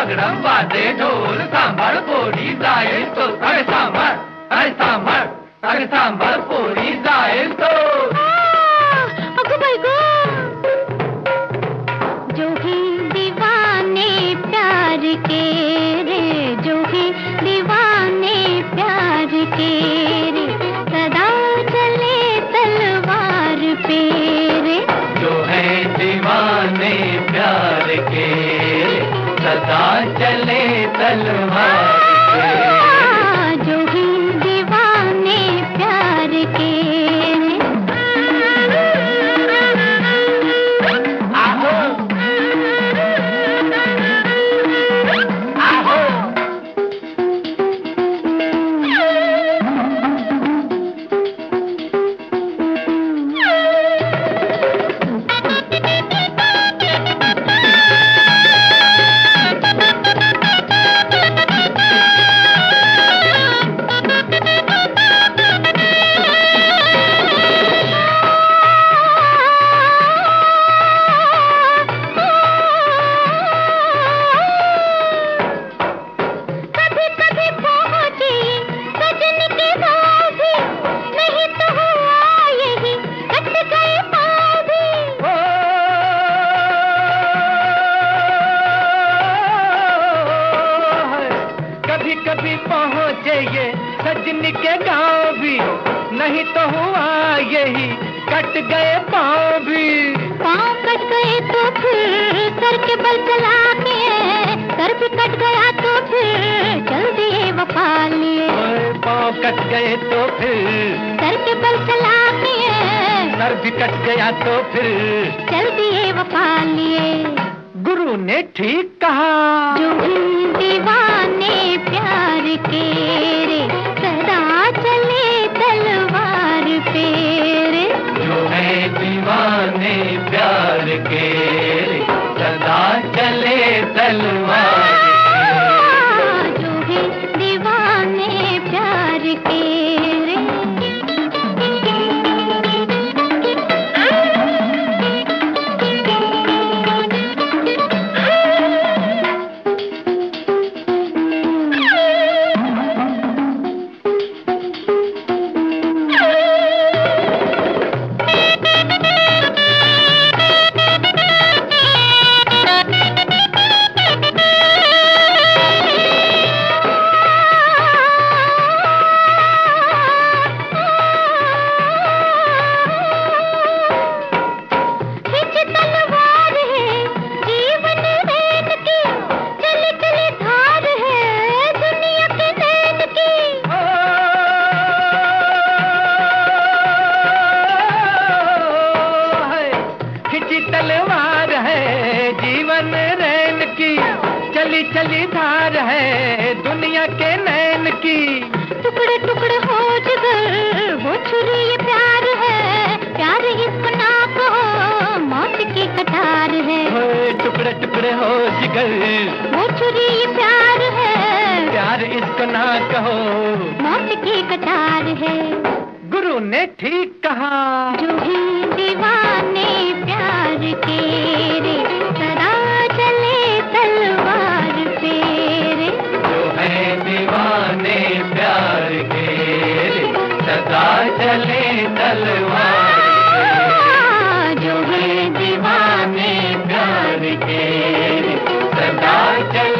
पगड़म बाजे ढोल सांभर पोरी जाए तो अरे सांभर पोरी जाए तो अगो भाई गो जो ही दीवाने प्यार के रे, जो ही दीवाने प्यार के रे, सदा चले तलवार पे रे। जो है दीवाने प्यार के सदा चले तलवार पे, जो ही दीवाने प्यार के कभी पहुँचे ये सजनी के गाँव भी, नहीं तो हुआ यही कट गए पाँव भी। पाँव कट गए तो फिर सर के बल चला के, सर भी कट गया तो फिर चल दिए वफा लिए। पाँव कट गए तो फिर सर के बल चला के, सर भी कट गया तो फिर चल दिए वफा लिए। गुरु ने ठीक कहा, जो ही दीवाने प्यार के रे, सदा चले तलवार पे रे। जो है दीवाने प्यार के सदा चले तलवार पे, जो है दीवाने प्यार के रे। तलवार है जीवन रैन की, चली चली धार है दुनिया के नैन की। टुकड़े टुकड़े हो जिगर वो छुरी ये प्यार है, प्यार इसको ना कहो मौत की कटार है। टुकड़े टुकड़े हो जिगर वो छुरी ये प्यार है, प्यार इसको ना कहो मौत की कटार है। गुरु ने ठीक कहा, जो ही दीवाने प्यार के रे, सदा चले तलवार पे रे। जो है दीवाने प्यार के सदा चले तलवार पे, जो है दीवाने प्यार के सदा चले